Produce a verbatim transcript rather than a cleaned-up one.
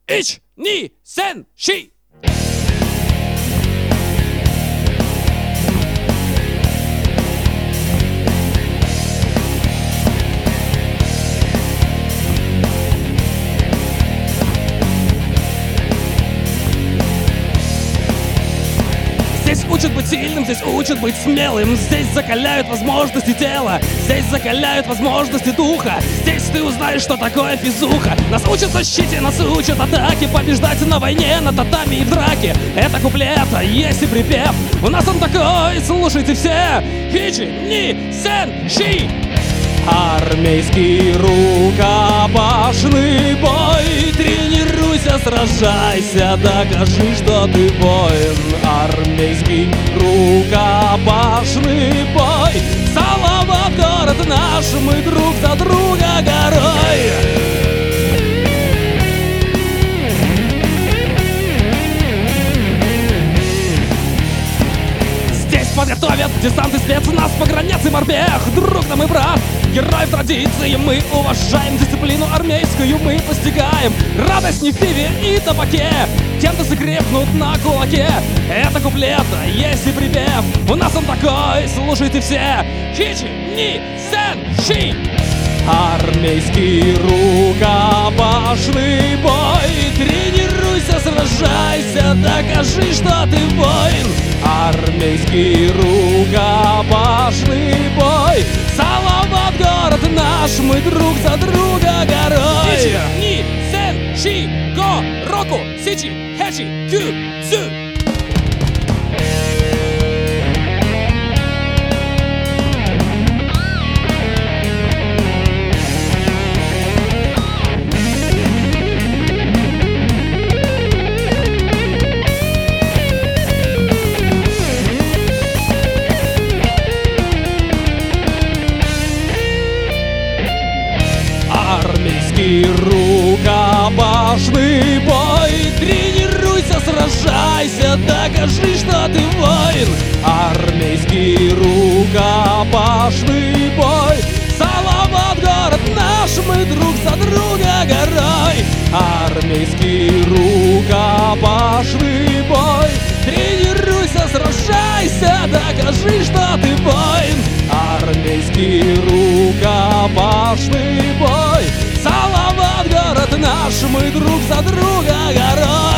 Ич, ни, сен, ши. Здесь учат быть сильным, здесь учат быть смелым. Здесь закаляют возможности тела, здесь закаляют возможности духа. Здесь ты узнаешь, что такое физуха. Нас учат защите, нас учат атаке, побеждать на войне, на татами и в драке. Это куплет, а есть и припев. У нас он такой, слушайте все. Ичи, ни, сен, ши. Армейский рукопашный бой. Тренируйся, сражайся, докажи, что ты воин. Армейский рукопашный бой. Салават, город наш, мы друг за друга горой. Подготовят десант и спецназ, погранец и морпех. Друг нам и брат, герой традиции. Мы уважаем дисциплину армейскую, мы постигаем радость не в пиве и табаке. Тем-то крепнут на кулаке. Это куплет, есть и припев. У нас он такой, слушайте все. Ичи, ни, сен, ши. Армейский рукопашный бой. Тренируйся, сражайся, докажи, что ты воин. Армейский рукопашный бой. Салават, город наш, мы друг за друга горой. Ичи, ни, сен, ши, го, року, сичи, хечи, кю, цю. Армейский рукопашный бой. Тренируйся, сражайся, докажи, что ты воин. Армейский рукопашный бой. Салават, город наш, мы друг за друга горой. Армейский рукопашный бой. Тренируйся, сражайся, докажи, что ты воин. Армейский рукопашный бой. Салават, город наш, мы друг за друга горой.